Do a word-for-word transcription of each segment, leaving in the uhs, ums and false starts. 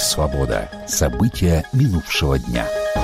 «Свобода». События минувшего дня.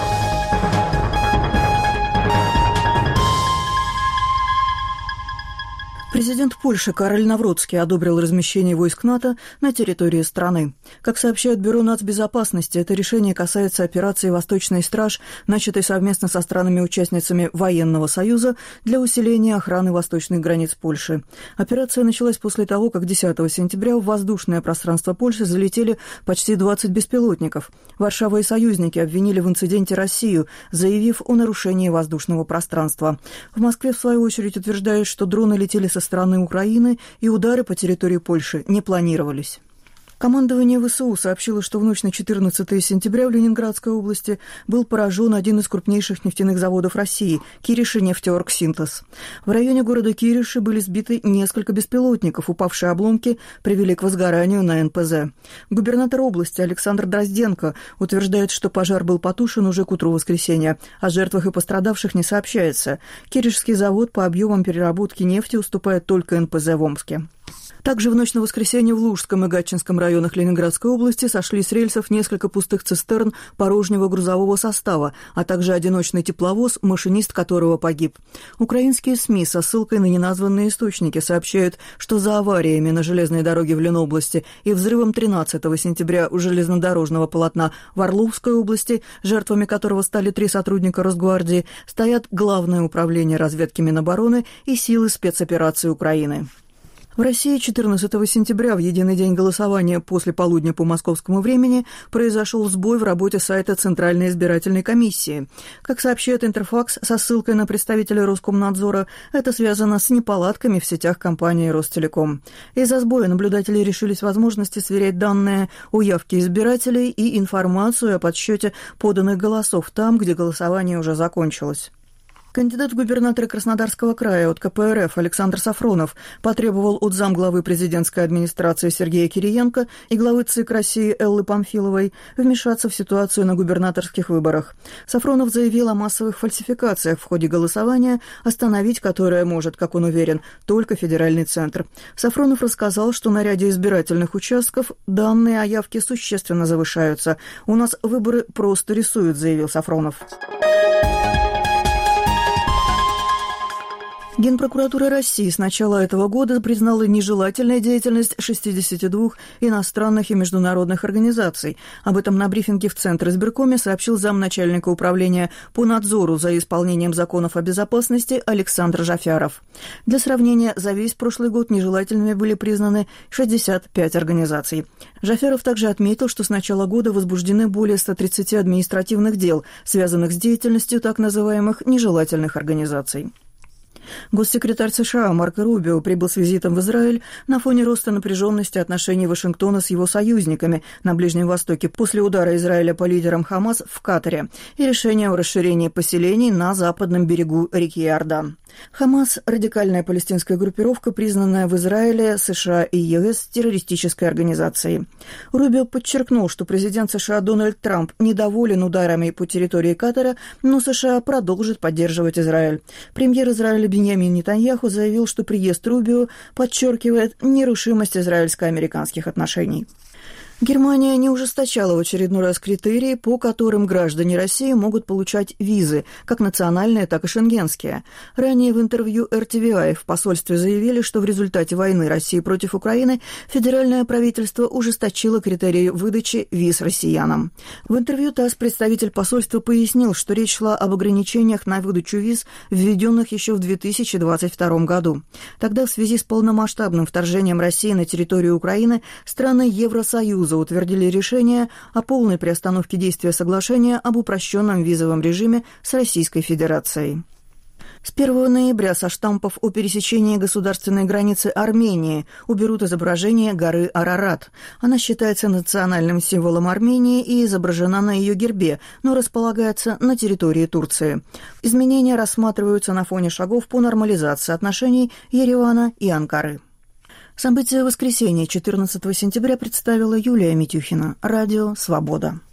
Президент Польши Кароль Навроцкий одобрил размещение войск НАТО на территории страны. Как сообщает Бюро нацбезопасности, это решение касается операции «Восточный страж», начатой совместно со странами-участницами Военного союза для усиления охраны восточных границ Польши. Операция началась после того, как десятого сентября в воздушное пространство Польши залетели почти двадцать беспилотников. Варшава и союзники обвинили в инциденте Россию, заявив о нарушении воздушного пространства. В Москве, в свою очередь, утверждают, что дроны летели со стороны Украины, и удары по территории Польши не планировались. Командование ВСУ сообщило, что в ночь на четырнадцатое сентября в Ленинградской области был поражен один из крупнейших нефтяных заводов России – Кириши-Нефтеоргсинтез. В районе города Кириши были сбиты несколько беспилотников, упавшие обломки привели к возгоранию на эн пэ зэ. Губернатор области Александр Дрозденко утверждает, что пожар был потушен уже к утру воскресенья. О жертвах и пострадавших не сообщается. Киришский завод по объемам переработки нефти уступает только эн пэ зэ в Омске. Также в ночь на воскресенье в Лужском и Гатчинском районах Ленинградской области сошли с рельсов несколько пустых цистерн порожнего грузового состава, а также одиночный тепловоз, машинист которого погиб. Украинские СМИ со ссылкой на неназванные источники сообщают, что за авариями на железной дороге в Ленобласти и взрывом тринадцатого сентября у железнодорожного полотна в Орловской области, жертвами которого стали три сотрудника Росгвардии, стоят Главное управление разведки Минобороны и силы спецоперации Украины. В России четырнадцатого сентября, в единый день голосования после полудня по московскому времени, произошел сбой в работе сайта Центральной избирательной комиссии. Как сообщает Интерфакс со ссылкой на представителя Роскомнадзора, это связано с неполадками в сетях компании Ростелеком. Из-за сбоя наблюдатели решились возможности сверять данные о явке избирателей и информацию о подсчете поданных голосов там, где голосование уже закончилось. Кандидат в губернаторы Краснодарского края от ка пэ эр эф Александр Сафронов потребовал от замглавы президентской администрации Сергея Кириенко и главы ЦИК России Эллы Памфиловой вмешаться в ситуацию на губернаторских выборах. Сафронов заявил о массовых фальсификациях в ходе голосования, остановить которое может, как он уверен, только федеральный центр. Сафронов рассказал, что на ряде избирательных участков данные о явке существенно завышаются. «У нас выборы просто рисуют», — заявил Сафронов. Генпрокуратура России с начала этого года признала нежелательной деятельность шестидесяти двух иностранных и международных организаций. Об этом на брифинге в Центре избиркоме сообщил замначальника управления по надзору за исполнением законов о безопасности Александр Жафяров. Для сравнения, за весь прошлый год нежелательными были признаны шестьдесят пять организаций. Жафяров также отметил, что с начала года возбуждены более ста тридцати административных дел, связанных с деятельностью так называемых нежелательных организаций. Госсекретарь США Марко Рубио прибыл с визитом в Израиль на фоне роста напряженности отношений Вашингтона с его союзниками на Ближнем Востоке после удара Израиля по лидерам Хамас в Катаре и решения о расширении поселений на западном берегу реки Иордан. Хамас – радикальная палестинская группировка, признанная в Израиле, США и е эс террористической организацией. Рубио подчеркнул, что президент США Дональд Трамп недоволен ударами по территории Катара, но США продолжит поддерживать Израиль. Премьер Израиля Биньямин Нетаньяху заявил, что приезд Рубио подчеркивает нерушимость израильско-американских отношений. Германия не ужесточала в очередной раз критерии, по которым граждане России могут получать визы, как национальные, так и шенгенские. Ранее в интервью эр тэ вэ ай в посольстве заявили, что в результате войны России против Украины федеральное правительство ужесточило критерии выдачи виз россиянам. В интервью ТАСС представитель посольства пояснил, что речь шла об ограничениях на выдачу виз, введенных еще в две тысячи двадцать втором году. Тогда в связи с полномасштабным вторжением России на территорию Украины страны Евросоюза утвердили решение о полной приостановке действия соглашения об упрощенном визовом режиме с Российской Федерацией. С первого ноября со штампов о пересечении государственной границы Армении уберут изображение горы Арарат. Она считается национальным символом Армении и изображена на ее гербе, но располагается на территории Турции. Изменения рассматриваются на фоне шагов по нормализации отношений Еревана и Анкары. События воскресенья четырнадцатого сентября представила Юлия Митюхина. Радио «Свобода».